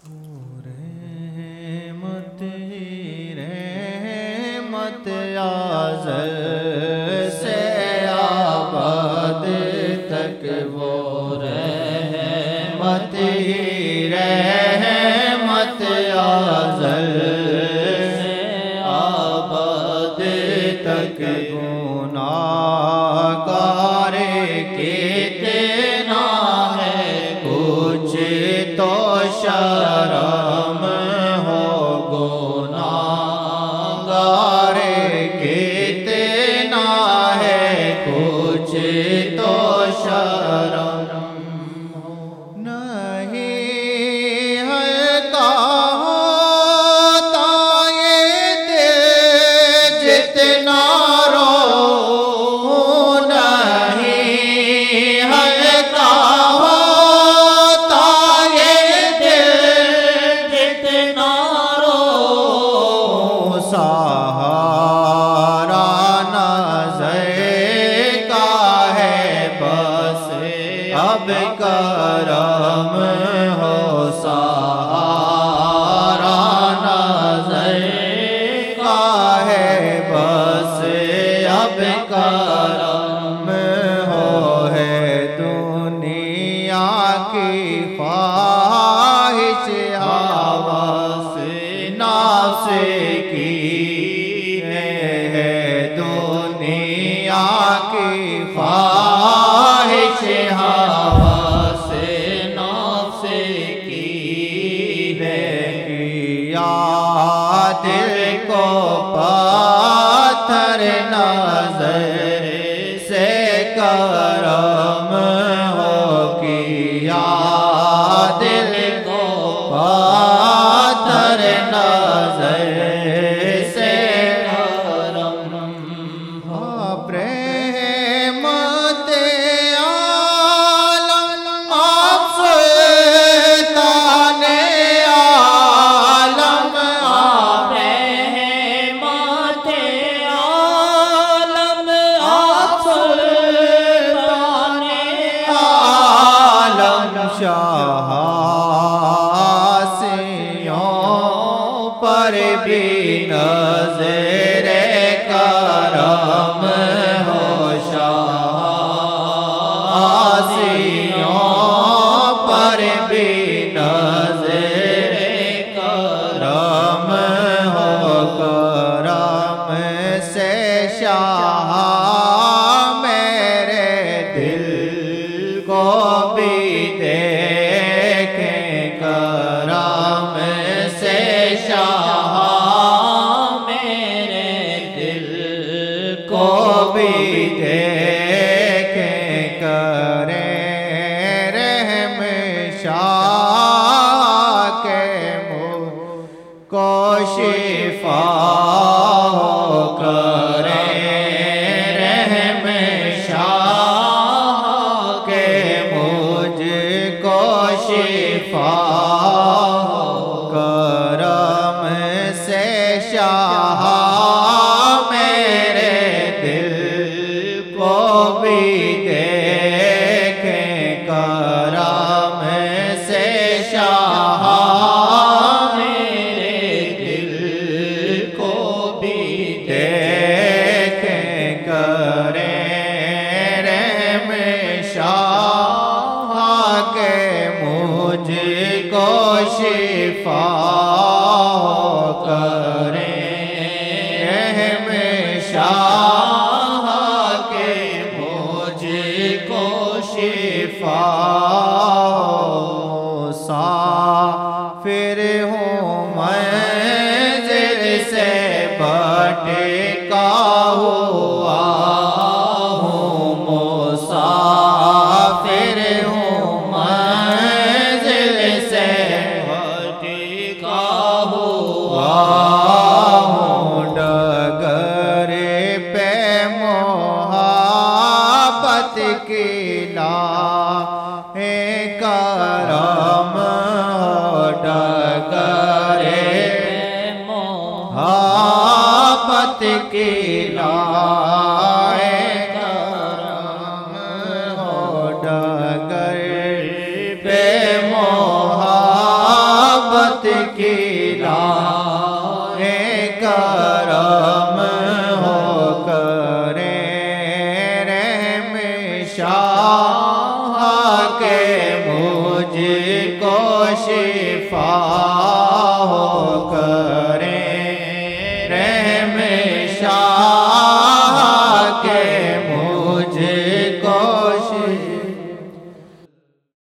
रहमत आज़ल से आबाद तक वो रहमत ही रहमत आज़ल से आबाद तक गुनाहगार कितना है कुछ तो शर्म हो गुनाहगार कितना है कुछ तो शर्म हो नहीं है कहता ये दिल जितना रो सहारा नज़र का है बस अब करम हो सहारा नज़र का है बस अब करम हो है दुनिया की ख्वाहिश हवस नफ्स की दुनिया की ख्वाहिश हवस नफ्स की है किया दिल को पत्थर नजर से करम हो किया दिल को पत्थर नजर से करम हो प्रेम ते आलम आप सुल्ताने आलम आप प्रेम ते आलम आप सुल्ताने आलम शाहसियों पर भी नज़र करम हो शाहसियों पर भी नज़र करम हो करम से शाह मेरे दिल को भी देखें करम से शाह मेरे दिल को भी देखें करें रहम शाह के मुँह को शिफा हो करें रहम शाह के मुझको शिफा हो करम से शाह मेरे दिल को भी देखें करम से शाह मेरे दिल को भी देखें करें रहम शाह के मुझको शिफा हो करें रहम शाह के मुझको शिफा हो साफिर हूँ मंज़िल से भटका हुआ हूँ मुसाफिर हूँ मंज़िल से भटका हुआ हूँ डगर पे मोहब्बत की लाहें करम हो डगर पे मोहब्बत की लाहें करम हो डगर पे मोहब्बत की लाए करम हो करे रहम शाह के मुझको शिफा हो कर